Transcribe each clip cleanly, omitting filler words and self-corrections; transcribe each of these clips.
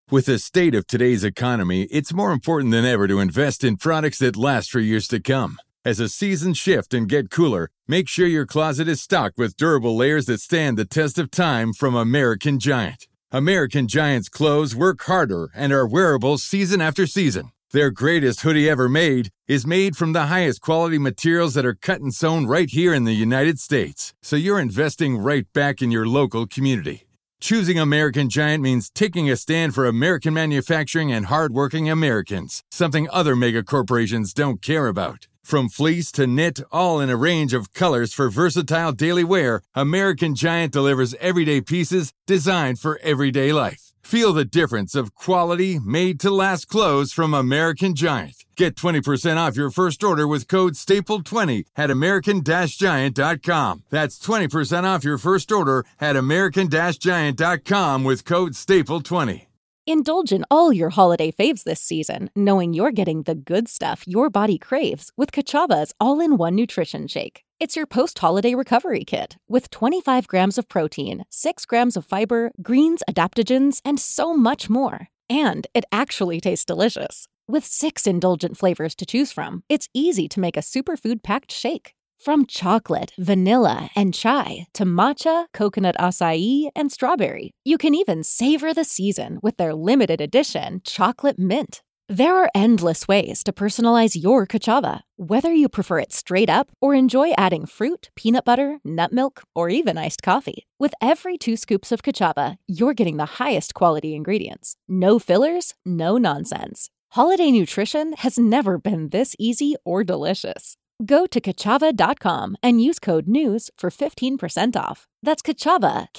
With the state of today's economy, it's more important than ever to invest in products that last for years to come. As the seasons shift and get cooler, make sure your closet is stocked with durable layers that stand the test of time from American Giant. American Giant's clothes work harder and are wearable season after season. Their greatest hoodie ever made is made from the highest quality materials that are cut and sewn right here in the United States. So you're investing right back in your local community. Choosing American Giant means taking a stand for American manufacturing and hardworking Americans, something other mega corporations don't care about. From fleece to knit, all in a range of colors for versatile daily wear, American Giant delivers everyday pieces designed for everyday life. Feel the difference of quality, made-to-last clothes from American Giant. Get 20% off your first order with code STAPLE20 at american-giant.com. That's 20% off your first order at american-giant.com with code STAPLE20. Indulge in all your holiday faves this season, knowing you're getting the good stuff your body craves with Kachava's all-in-one nutrition shake. It's your post-holiday recovery kit with 25 grams of protein, 6 grams of fiber, greens, adaptogens, and so much more. And it actually tastes delicious. With 6 indulgent flavors to choose from, it's easy to make a superfood-packed shake. From chocolate, vanilla, and chai to matcha, coconut acai, and strawberry, you can even savor the season with their limited edition chocolate mint. There are endless ways to personalize your Kachava, whether you prefer it straight up or enjoy adding fruit, peanut butter, nut milk, or even iced coffee. With every 2 scoops of Kachava, you're getting the highest quality ingredients. No fillers, no nonsense. Holiday nutrition has never been this easy or delicious. Go to Kachava.com and use code NEWS for 15% off. That's Kachava,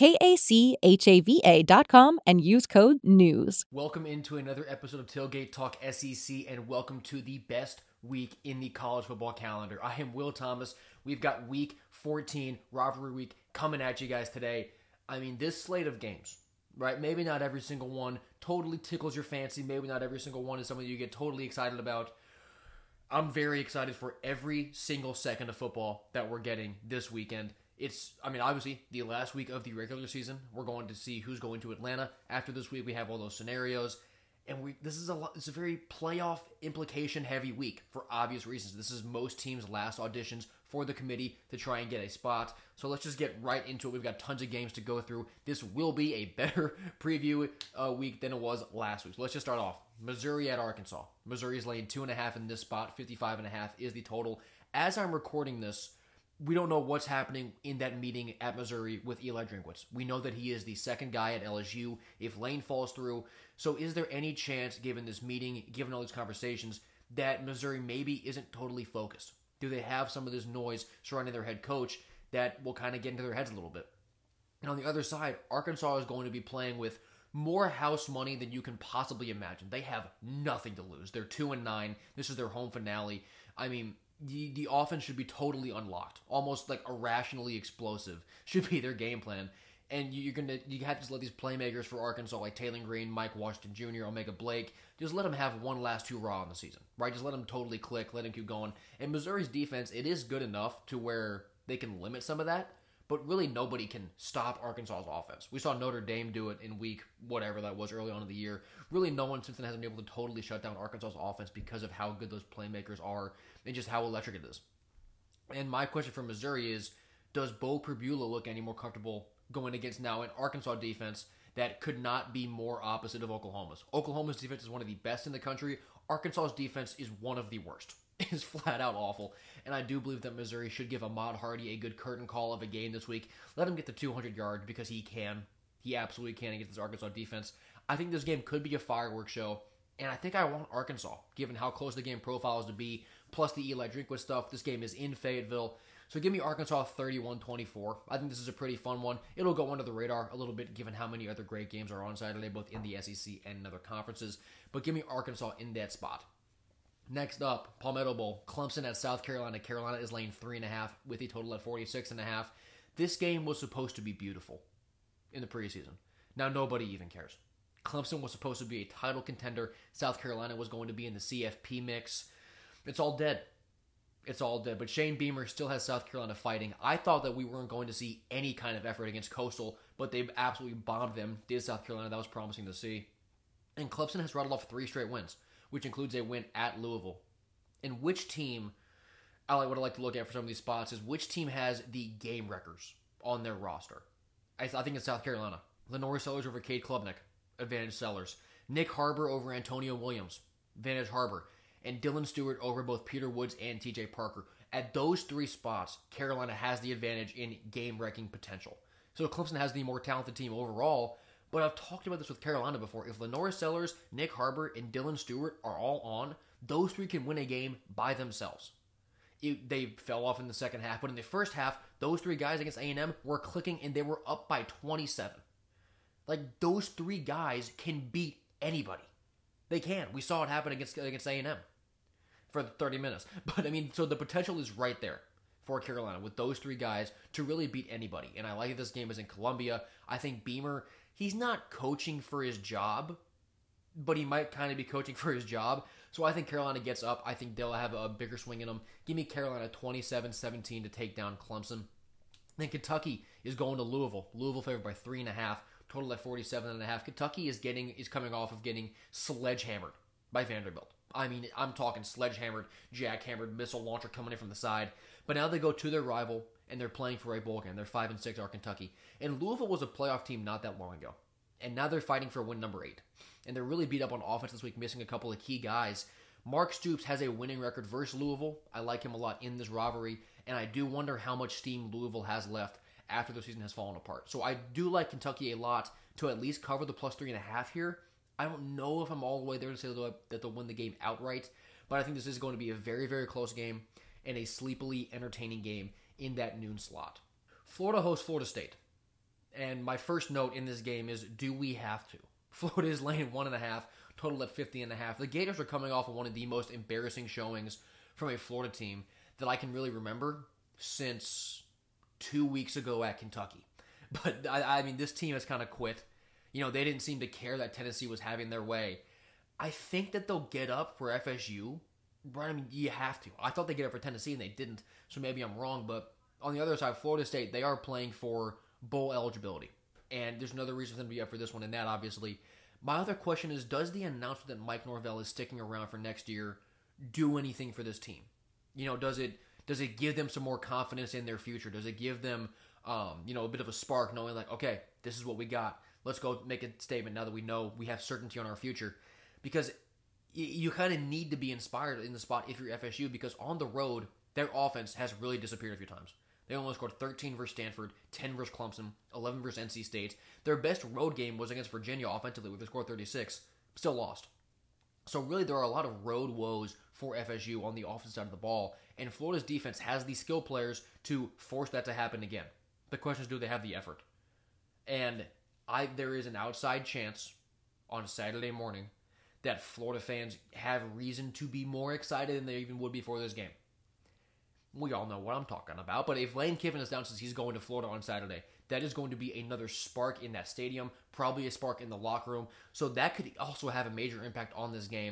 Kachava.com, and use code NEWS. Welcome into another episode of Tailgate Talk SEC, and welcome to the best week in the college football calendar. I am Will Thomas. We've got week 14, rivalry week, coming at you guys today. I mean, this slate of games, right? Maybe not every single one totally tickles your fancy. Maybe not every single one is something you get totally excited about. I'm very excited for every single second of football that we're getting this weekend. Obviously, the last week of the regular season, we're going to see who's going to Atlanta. After this week, we have all those scenarios. And it's a very playoff implication heavy week for obvious reasons. This is most teams' last auditions for the committee to try and get a spot. So let's just get right into it. We've got tons of games to go through. This will be a better preview week than it was last week. So let's just start off. Missouri at Arkansas. Missouri is laying 2.5 in this spot. 55.5 is the total. As I'm recording this, we don't know what's happening in that meeting at Missouri with Eli Drinkwitz. We know that he is the second guy at LSU if Lane falls through. So is there any chance, given this meeting, given all these conversations, that Missouri maybe isn't totally focused? Do they have some of this noise surrounding their head coach that will kind of get into their heads a little bit? And on the other side, Arkansas is going to be playing with more house money than you can possibly imagine. They have nothing to lose. They're 2-9. This is their home finale. I mean, the offense should be totally unlocked, almost like irrationally explosive should be their game plan. And you have to just let these playmakers for Arkansas like Taylor Green, Mike Washington Jr., Omega Blake, just let them have one last hurrah in the season, right? Just let them totally click, let them keep going. And Missouri's defense, it is good enough to where they can limit some of that, but really nobody can stop Arkansas's offense. We saw Notre Dame do it in week whatever that was early on in the year. Really no one since then has been able to totally shut down Arkansas's offense because of how good those playmakers are and just how electric it is. And my question for Missouri is, does Bo Pribula look any more comfortable going against now an Arkansas defense that could not be more opposite of Oklahoma's? Oklahoma's defense is one of the best in the country. Arkansas's defense is one of the worst. It is flat out awful. And I do believe that Missouri should give Ahmad Hardy a good curtain call of a game this week. Let him get the 200 yards because he can. He absolutely can against this Arkansas defense. I think this game could be a fireworks show. And I think I want Arkansas, given how close the game profiles to be, plus the Eli Drinkwitz stuff. This game is in Fayetteville. So give me Arkansas 31-24. I think this is a pretty fun one. It'll go under the radar a little bit given how many other great games are on Saturday, both in the SEC and in other conferences. But give me Arkansas in that spot. Next up, Palmetto Bowl. Clemson at South Carolina. Carolina is laying 3.5 with a total at 46.5. This game was supposed to be beautiful in the preseason. Now nobody even cares. Clemson was supposed to be a title contender. South Carolina was going to be in the CFP mix. It's all dead. It's all dead. But Shane Beamer still has South Carolina fighting. I thought that we weren't going to see any kind of effort against Coastal, but they absolutely bombed them. Did South Carolina. That was promising to see. And Clemson has rattled off 3 straight wins, which includes a win at Louisville. And which team, what I like to look at for some of these spots is which team has the game wreckers on their roster. I think it's South Carolina. Lenore Sellers over Cade Klubnik, advantage Sellers. Nick Harbor over Antonio Williams, advantage Harbor. And Dylan Stewart over both Peter Woods and TJ Parker. At those 3 spots, Carolina has the advantage in game-wrecking potential. So Clemson has the more talented team overall, but I've talked about this with Carolina before. If Lenore Sellers, Nick Harbor, and Dylan Stewart are all on, those 3 can win a game by themselves. They fell off in the second half, but in the first half, those 3 guys against A&M were clicking and they were up by 27. Like, those 3 guys can beat anybody. They can. We saw it happen against A&M for 30 minutes. But, so the potential is right there for Carolina with those 3 guys to really beat anybody. And I like that this game is in Columbia. I think Beamer, he's not coaching for his job, but he might kind of be coaching for his job. So I think Carolina gets up. I think they'll have a bigger swing in them. Give me Carolina 27-17 to take down Clemson. Then Kentucky is going to Louisville. Louisville favored by 3.5. Total at 47.5. Kentucky is coming off of getting sledgehammered by Vanderbilt. I'm talking sledgehammered, jackhammered, missile launcher coming in from the side. But now they go to their rival, and they're playing for a bowl game. They're 5-6, are Kentucky. And Louisville was a playoff team not that long ago. And now they're fighting for win number 8. And they're really beat up on offense this week, missing a couple of key guys. Mark Stoops has a winning record versus Louisville. I like him a lot in this rivalry. And I do wonder how much steam Louisville has left after the season has fallen apart. So I do like Kentucky a lot to at least cover the plus 3.5 here. I don't know if I'm all the way there to say that they'll win the game outright, but I think this is going to be a very, very close game and a sleepily entertaining game in that noon slot. Florida hosts Florida State. And my first note in this game is, do we have to? Florida is laying 1.5, total at 50.5. The Gators are coming off of one of the most embarrassing showings from a Florida team that I can really remember since 2 weeks ago at Kentucky. But, this team has kind of quit. They didn't seem to care that Tennessee was having their way. I think that they'll get up for FSU. But, you have to. I thought they'd get up for Tennessee, and they didn't. So maybe I'm wrong. But on the other side, Florida State, they are playing for bowl eligibility. And there's another reason for them to be up for this one, and that, obviously. My other question is, does the announcement that Mike Norvell is sticking around for next year do anything for this team? Does it give them some more confidence in their future? Does it give them, a bit of a spark, knowing like, okay, this is what we got. Let's go make a statement now that we know we have certainty on our future. Because you kind of need to be inspired in the spot if you're FSU, because on the road, their offense has really disappeared a few times. They only scored 13 versus Stanford, 10 versus Clemson, 11 versus NC State. Their best road game was against Virginia offensively, where they scored 36. Still lost. So really, there are a lot of road woes for FSU on the offensive side of the ball, and Florida's defense has the skill players to force that to happen again. The question is, do they have the effort? And there is an outside chance on Saturday morning that Florida fans have reason to be more excited than they even would be for this game. We all know what I'm talking about, but if Lane Kiffin announces he's going to Florida on Saturday, that is going to be another spark in that stadium, probably a spark in the locker room, so that could also have a major impact on this game.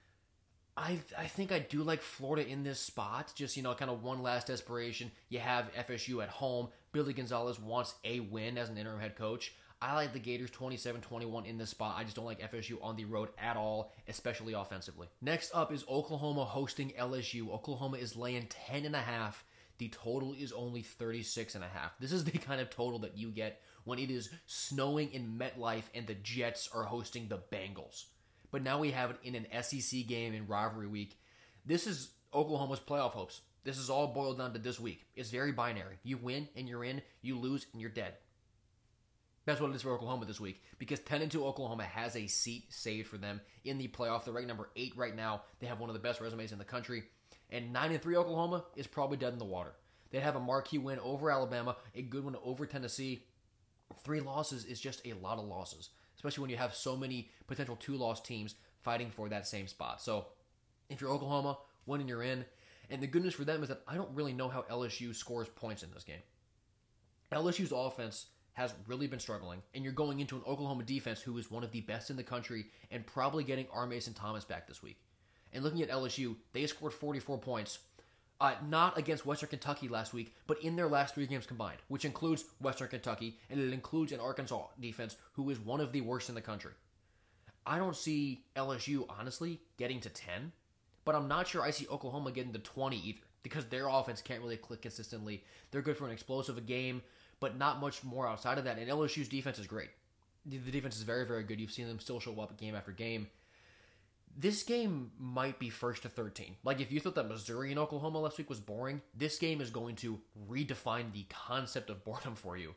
I think I do like Florida in this spot, just, kind of one last desperation. You have FSU at home. Billy Gonzalez wants a win as an interim head coach. I like the Gators 27-21 in this spot. I just don't like FSU on the road at all, especially offensively. Next up is Oklahoma hosting LSU. Oklahoma is laying 10.5. The total is only 36.5. This is the kind of total that you get when it is snowing in MetLife and the Jets are hosting the Bengals. But now we have it in an SEC game in rivalry week. This is Oklahoma's playoff hopes. This is all boiled down to this week. It's very binary. You win and you're in. You lose and you're dead. That's what it is for Oklahoma this week, because 10-2 Oklahoma has a seat saved for them in the playoff. They're ranked number 8 right now. They have one of the best resumes in the country. And 9-3 Oklahoma is probably dead in the water. They have a marquee win over Alabama, a good one over Tennessee. 3 losses is just a lot of losses, especially when you have so many potential 2-loss teams fighting for that same spot. So if you're Oklahoma, win and you're in. And the good news for them is that I don't really know how LSU scores points in this game. LSU's offense has really been struggling, and you're going into an Oklahoma defense who is one of the best in the country and probably getting R. Mason Thomas back this week. And looking at LSU, they scored 44 points, not against Western Kentucky last week, but in their last 3 games combined, which includes Western Kentucky, and it includes an Arkansas defense who is one of the worst in the country. I don't see LSU, honestly, getting to 10, but I'm not sure I see Oklahoma getting to 20 either because their offense can't really click consistently. They're good for an explosive game, but not much more outside of that. And LSU's defense is great. The defense is very, very good. You've seen them still show up game after game. This game might be first to 13. Like, if you thought that Missouri and Oklahoma last week was boring, this game is going to redefine the concept of boredom for you.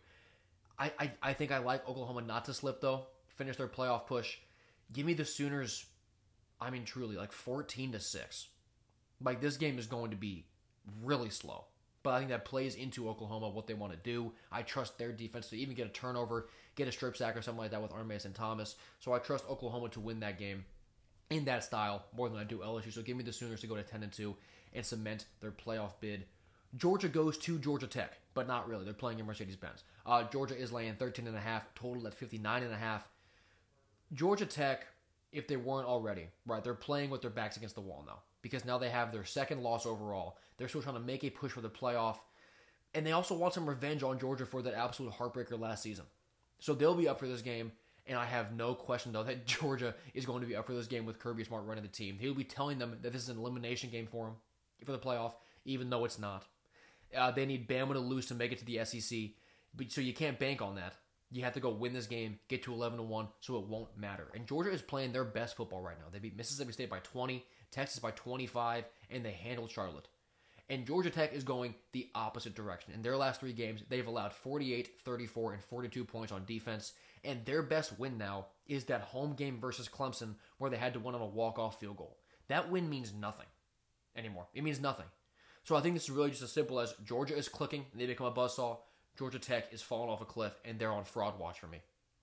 I think I like Oklahoma not to slip, though. Finish their playoff push. Give me the Sooners, I mean, truly, like 14-6. Like, this game is going to be really slow. But I think that plays into Oklahoma, what they want to do. I trust their defense to even get a turnover, get a strip sack or something like that with Armace and Thomas. So I trust Oklahoma to win that game in that style more than I do LSU. So give me the Sooners to go to 10-2 and cement their playoff bid. Georgia goes to Georgia Tech, but not really. They're playing in Mercedes-Benz. Georgia is laying 13.5, total at 59.5. Georgia Tech, if they weren't already, right, they're playing with their backs against the wall now because now they have their second loss overall. They're still trying to make a push for the playoff, and they also want some revenge on Georgia for that absolute heartbreaker last season. So they'll be up for this game, and I have no question, though, that Georgia is going to be up for this game with Kirby Smart running the team. He'll be telling them that this is an elimination game for him for the playoff, even though it's not. They need Bama to lose to make it to the SEC, so you can't bank on that. You have to go win this game, get to 11-1, so it won't matter. And Georgia is playing their best football right now. They beat Mississippi State by 20, Texas by 25, and they handled Charlotte. And Georgia Tech is going the opposite direction. In their last 3 games, they've allowed 48, 34, and 42 points on defense. And their best win now is that home game versus Clemson where they had to win on a walk-off field goal. That win means nothing anymore. It means nothing. So I think this is really just as simple as Georgia is clicking and they become a buzzsaw. Georgia Tech is falling off a cliff and they're on fraud watch for me.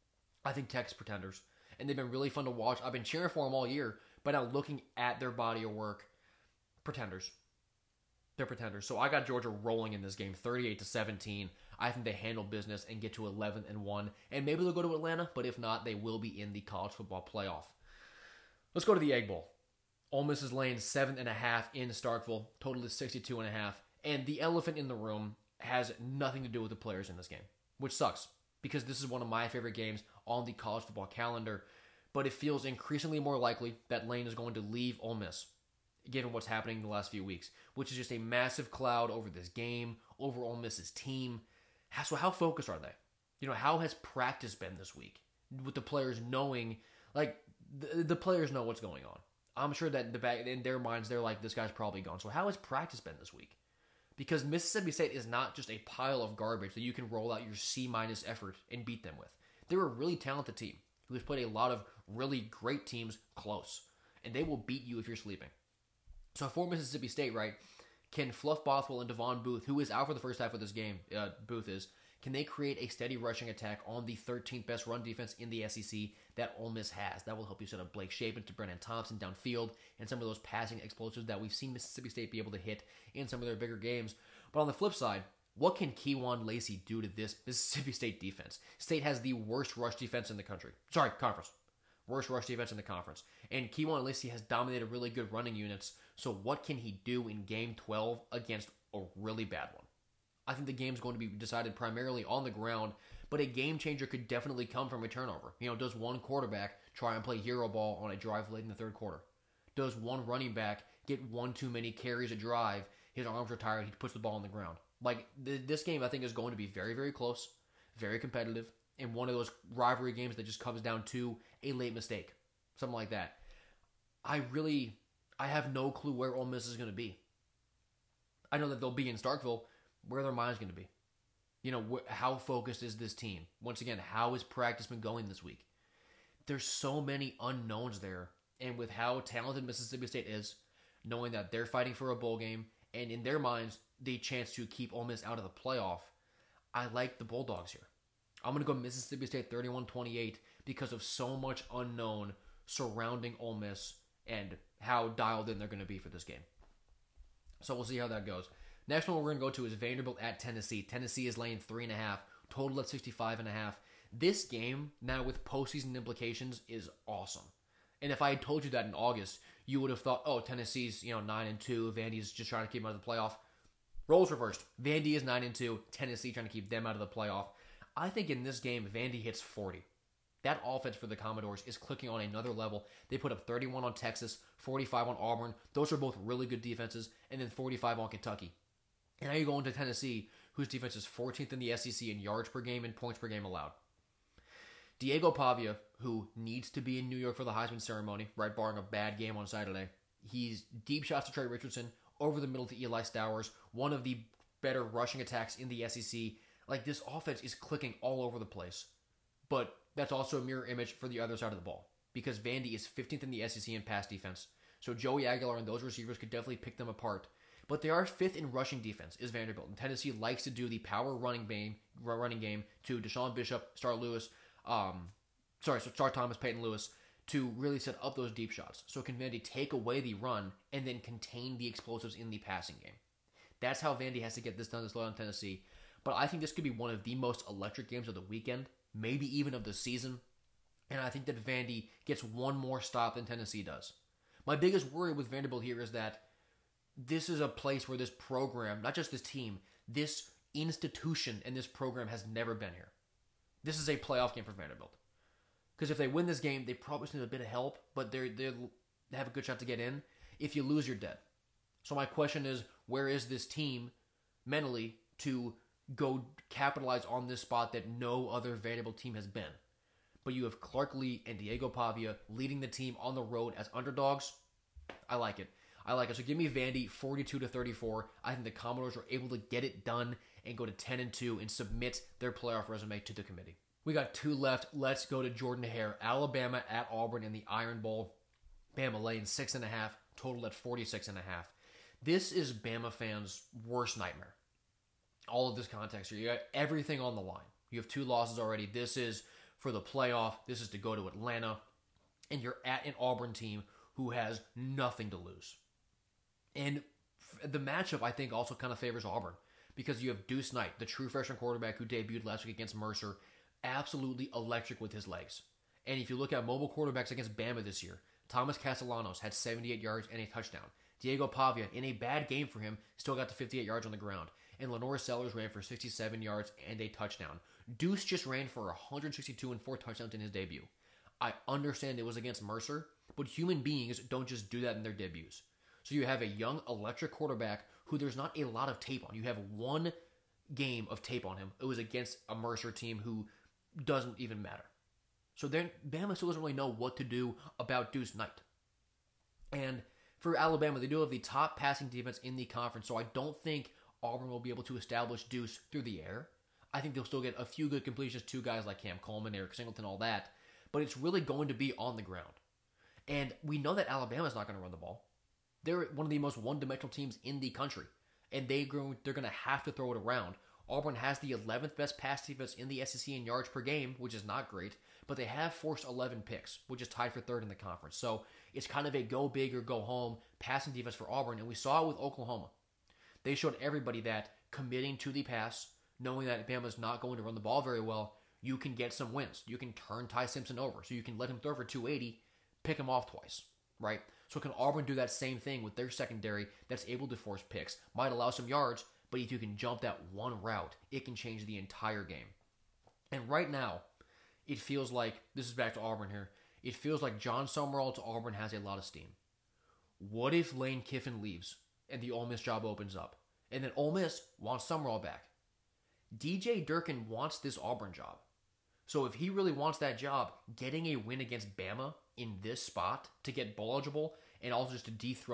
I think Tech's pretenders. And they've been really fun to watch. I've been cheering for them all year, but now looking at their body of work, pretenders. They're pretenders. So I got Georgia rolling in this game, 38-17. I think they handle business and get to 11-1. And maybe they'll go to Atlanta, but if not, they will be in the college football playoff. Let's go to the Egg Bowl. Ole Miss is laying 7.5 in Starkville. Total is 62.5. And the elephant in the room has nothing to do with the players in this game, which sucks because this is one of my favorite games on the college football calendar. But it feels increasingly more likely that Lane is going to leave Ole Miss, given what's happening in the last few weeks, which is just a massive cloud over this game, over Ole Miss's team. So how focused are they? You know, how has practice been this week? With the players knowing, like, the players know what's going on. I'm sure that in their minds, they're like, this guy's probably gone. So how has practice been this week? Because Mississippi State is not just a pile of garbage that you can roll out your C- effort and beat them with. They're a really talented team who has played a lot of really great teams close. And they will beat you if you're sleeping. So for Mississippi State, right, can Fluff Bothwell and Devon Booth, who is out for the first half of this game, Booth is, can they create a steady rushing attack on the 13th best run defense in the SEC that Ole Miss has? That will help you set up Blake Shapen to Brennan Thompson downfield and some of those passing explosives that we've seen Mississippi State be able to hit in some of their bigger games. But on the flip side, what can Kejuan Lacey do to this Mississippi State defense? State has the worst rush defense in the country. Sorry, conference. Worst rush defense in the conference. And Kejuan Lacey has dominated really good running units. So what can he do in Game 12 against a really bad one? I think the game's going to be decided primarily on the ground, but a game changer could definitely come from a turnover. You know, does one quarterback try and play hero ball on a drive late in the third quarter? Does one running back get one too many carries a drive, his arms are tired, he puts the ball on the ground? Like, this game, I think, is going to be very, very close, very competitive, and one of those rivalry games that just comes down to a late mistake, something like that. I have no clue where Ole Miss is going to be. I know that they'll be in Starkville. Where their mind's going to be. You know, how focused is this team? Once again, how has practice been going this week? There's so many unknowns there. And with how talented Mississippi State is, knowing that they're fighting for a bowl game, and in their minds, the chance to keep Ole Miss out of the playoff, I like the Bulldogs here. I'm going to go Mississippi State 31-28 because of so much unknown surrounding Ole Miss and how dialed in they're going to be for this game. So we'll see how that goes. Next one we're going to go to is Vanderbilt at Tennessee. Tennessee is laying 3.5, total at 65.5. This game, now with postseason implications, is awesome. And if I had told you that in August, you would have thought, oh, Tennessee's 9-2, Vandy's just trying to keep them out of the playoff. Roles reversed. Vandy is 9-2, Tennessee trying to keep them out of the playoff. I think in this game, Vandy hits 40. That offense for the Commodores is clicking on another level. They put up 31 on Texas, 45 on Auburn. Those are both really good defenses, and then 45 on Kentucky. And now you go into Tennessee, whose defense is 14th in the SEC in yards per game and points per game allowed. Diego Pavia, who needs to be in New York for the Heisman ceremony, right, barring a bad game on Saturday. He's deep shots to Trey Richardson, over the middle to Eli Stowers, one of the better rushing attacks in the SEC. Like, this offense is clicking all over the place. But that's also a mirror image for the other side of the ball, because Vandy is 15th in the SEC in pass defense. So Joey Aguilar and those receivers could definitely pick them apart. But they are 5th in rushing defense, is Vanderbilt. And Tennessee likes to do the power running game to Deshaun Bishop, Star Thomas, Peyton Lewis, to really set up those deep shots. So can Vandy take away the run and then contain the explosives in the passing game? That's how Vandy has to get this done to slow down Tennessee. But I think this could be one of the most electric games of the weekend, maybe even of the season. And I think that Vandy gets one more stop than Tennessee does. My biggest worry with Vanderbilt here is that this is a place where this program, not just this team, this institution and this program has never been here. This is a playoff game for Vanderbilt. Because if they win this game, they probably need a bit of help, but they have a good shot to get in. If you lose, you're dead. So my question is, where is this team mentally to go capitalize on this spot that no other Vanderbilt team has been? But you have Clark Lee and Diego Pavia leading the team on the road as underdogs. I like it. So give me Vandy 42-34. I think the Commodores are able to get it done and go to 10-2 and submit their playoff resume to the committee. We got 2 left. Let's go to Jordan-Hare. Alabama at Auburn in the Iron Bowl. Bama laying 6.5, total at 46.5. This is Bama fans' worst nightmare. All of this context here. You got everything on the line. You have 2 losses already. This is for the playoff. This is to go to Atlanta. And you're at an Auburn team who has nothing to lose. And the matchup, I think, also kind of favors Auburn. Because you have Deuce Knight, the true freshman quarterback who debuted last week against Mercer, absolutely electric with his legs. And if you look at mobile quarterbacks against Bama this year, Thomas Castellanos had 78 yards and a touchdown. Diego Pavia, in a bad game for him, still got to 58 yards on the ground. And Lenore Sellers ran for 67 yards and a touchdown. Deuce just ran for 162 and 4 touchdowns in his debut. I understand it was against Mercer, but human beings don't just do that in their debuts. So you have a young, electric quarterback who there's not a lot of tape on. You have 1 game of tape on him. It was against a Mercer team who doesn't even matter. So then Bama still doesn't really know what to do about Deuce Knight. And for Alabama, they do have the top passing defense in the conference, so I don't think Auburn will be able to establish Deuce through the air. I think they'll still get a few good completions to guys like Cam Coleman, Eric Singleton, all that, but it's really going to be on the ground. And we know that Alabama's not going to run the ball. They're one of the most one-dimensional teams in the country, and they're going to have to throw it around. Auburn has the 11th best pass defense in the SEC in yards per game, which is not great, but they have forced 11 picks, which is tied for 3rd in the conference. So it's kind of a go big or go home passing defense for Auburn, and we saw it with Oklahoma. They showed everybody that committing to the pass, knowing that Bama's not going to run the ball very well, you can get some wins. You can turn Ty Simpson over, so you can let him throw for 280, pick him off twice, right? So can Auburn do that same thing with their secondary that's able to force picks? Might allow some yards, but if you can jump that one route, it can change the entire game. And right now, it feels like, this is back to Auburn here, it feels like John Summerall to Auburn has a lot of steam. What if Lane Kiffin leaves and the Ole Miss job opens up? And then Ole Miss wants Summerall back. DJ Durkin wants this Auburn job. So if he really wants that job, getting a win against Bama in this spot to get bowl eligible and also just to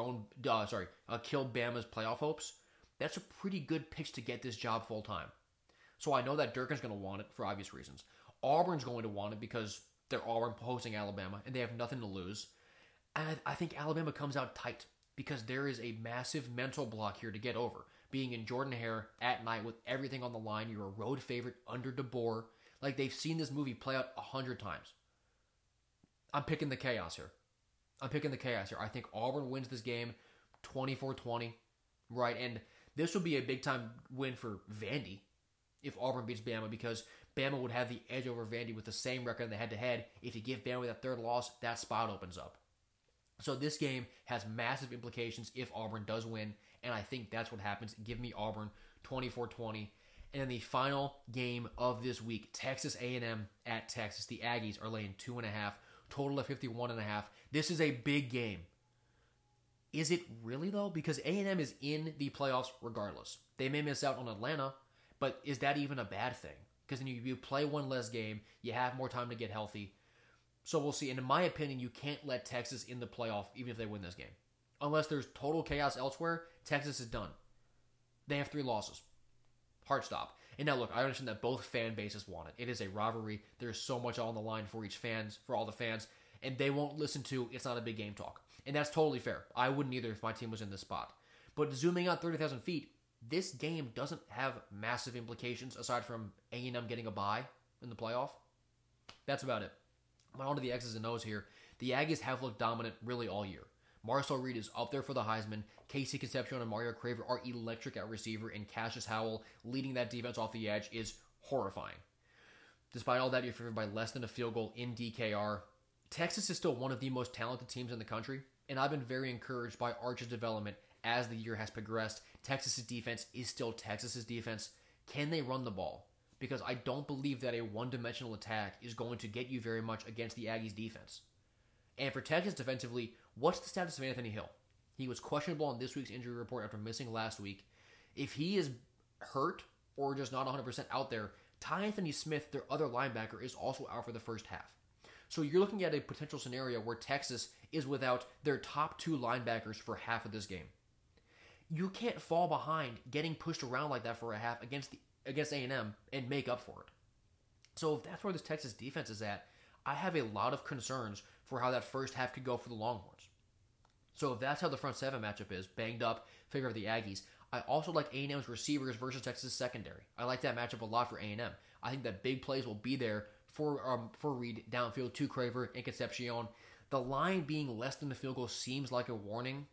kill Bama's playoff hopes, that's a pretty good pitch to get this job full time. So I know that Durkin's going to want it for obvious reasons. Auburn's going to want it because they're Auburn hosting Alabama and they have nothing to lose. And I think Alabama comes out tight because there is a massive mental block here to get over. Being in Jordan-Hare at night with everything on the line, you're a road favorite under DeBoer. Like, they've seen this movie play out 100 times. I'm picking the chaos here. I think Auburn wins this game 24-20, right? And this would be a big-time win for Vandy if Auburn beats Bama, because Bama would have the edge over Vandy with the same record in the head-to-head. If you give Bama that 3rd loss, that spot opens up. So this game has massive implications if Auburn does win, and I think that's what happens. Give me Auburn 24-20. And then the final game of this week, Texas A&M at Texas. The Aggies are laying 2.5, total of 51.5. This is a big game. Is it really, though? Because A&M is in the playoffs regardless. They may miss out on Atlanta, but is that even a bad thing? Because then you play one less game, you have more time to get healthy. So we'll see. And in my opinion, you can't let Texas in the playoff even if they win this game. Unless there's total chaos elsewhere, Texas is done. They have 3 losses. Hard stop. And now look, I understand that both fan bases want it. It is a rivalry. There's so much on the line for all the fans, and they won't listen to it's not a big game talk. And that's totally fair. I wouldn't either if my team was in this spot. But zooming out 30,000 feet, this game doesn't have massive implications aside from A&M getting a bye in the playoff. That's about it. But on to the X's and O's here. The Aggies have looked dominant really all year. Marcel Reed is up there for the Heisman. Casey Concepcion and Mario Craver are electric at receiver, and Cassius Howell leading that defense off the edge is horrifying. Despite all that, you're favored by less than a field goal in DKR. Texas is still one of the most talented teams in the country, and I've been very encouraged by Arch's development as the year has progressed. Texas's defense is still Texas's defense. Can they run the ball? Because I don't believe that a one-dimensional attack is going to get you very much against the Aggies' defense. And for Texas defensively, what's the status of Anthony Hill? He was questionable on this week's injury report after missing last week. If he is hurt or just not 100% out there, Ty Anthony Smith, their other linebacker, is also out for the first half. So you're looking at a potential scenario where Texas is without their top 2 linebackers for half of this game. You can't fall behind getting pushed around like that for a half against A&M and make up for it. So if that's where this Texas defense is at, I have a lot of concerns for how that first half could go for the Longhorns. So if that's how the front 7 matchup is, banged up, favor of the Aggies, I also like A&M's receivers versus Texas secondary. I like that matchup a lot for A&M. I think that big plays will be there for Reed downfield to Craver and Concepcion. The line being less than the field goal seems like a warning.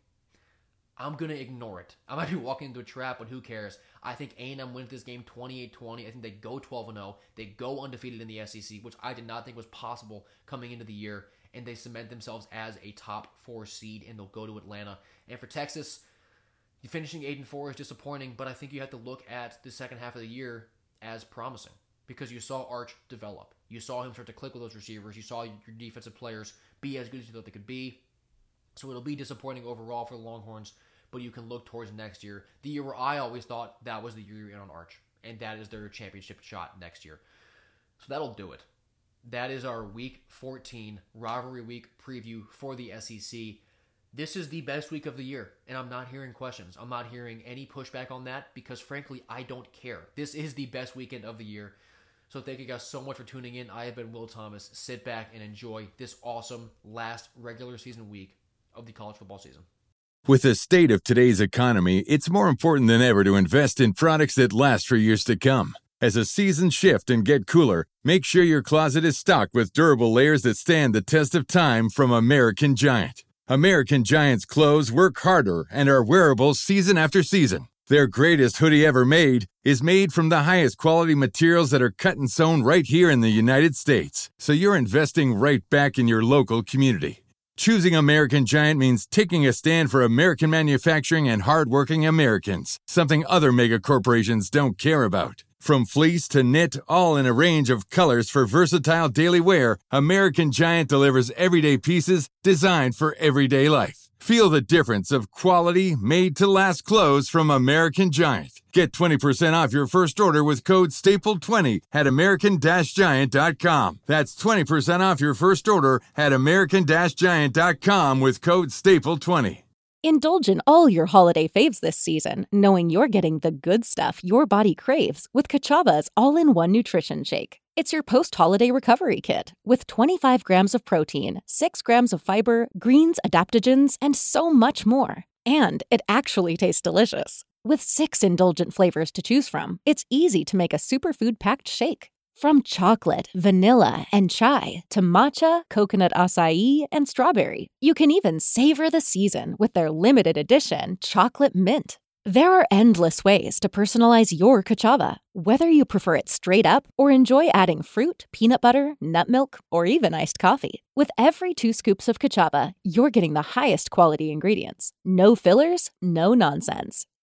I'm going to ignore it. I might be walking into a trap, but who cares? I think A&M wins this game 28-20. I think they go 12-0. They go undefeated in the SEC, which I did not think was possible coming into the year. And they cement themselves as a top 4 seed, and they'll go to Atlanta. And for Texas, finishing 8-4 is disappointing, but I think you have to look at the second half of the year as promising because you saw Arch develop. You saw him start to click with those receivers. You saw your defensive players be as good as you thought they could be. So it'll be disappointing overall for the Longhorns, but you can look towards next year. The year where I always thought that was the year you're in on Arch, and that is their championship shot next year. So that'll do it. That is our Week 14 rivalry week preview for the SEC. This is the best week of the year, and I'm not hearing questions. I'm not hearing any pushback on that because, frankly, I don't care. This is the best weekend of the year. So thank you guys so much for tuning in. I have been Will Thomas. Sit back and enjoy this awesome last regular season week of the college football season. With the state of today's economy, it's more important than ever to invest in products that last for years to come. As the seasons shift and get cooler, make sure your closet is stocked with durable layers that stand the test of time from American Giant. American Giant's clothes work harder and are wearable season after season. Their greatest hoodie ever made is made from the highest quality materials that are cut and sewn right here in the United States. So you're investing right back in your local community. Choosing American Giant means taking a stand for American manufacturing and hardworking Americans, something other mega corporations don't care about. From fleece to knit, all in a range of colors for versatile daily wear, American Giant delivers everyday pieces designed for everyday life. Feel the difference of quality, made-to-last clothes from American Giant. Get 20% off your first order with code STAPLE20 at American-Giant.com. That's 20% off your first order at American-Giant.com with code STAPLE20. Indulge in all your holiday faves this season, knowing you're getting the good stuff your body craves with Kachava's all-in-one nutrition shake. It's your post-holiday recovery kit with 25 grams of protein, 6 grams of fiber, greens, adaptogens, and so much more. And it actually tastes delicious. With 6 indulgent flavors to choose from, it's easy to make a superfood-packed shake. From chocolate, vanilla, and chai to matcha, coconut acai, and strawberry, you can even savor the season with their limited edition chocolate mint. There are endless ways to personalize your Kachava, whether you prefer it straight up or enjoy adding fruit, peanut butter, nut milk, or even iced coffee. With every 2 scoops of Kachava, you're getting the highest quality ingredients. No fillers, no nonsense.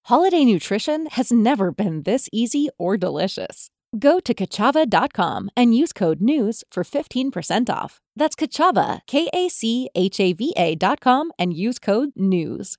Holiday nutrition has never been this easy or delicious. Go to Kachava.com and use code NEWS for 15% off. That's Kachava, KACHAVA.com, and use code NEWS.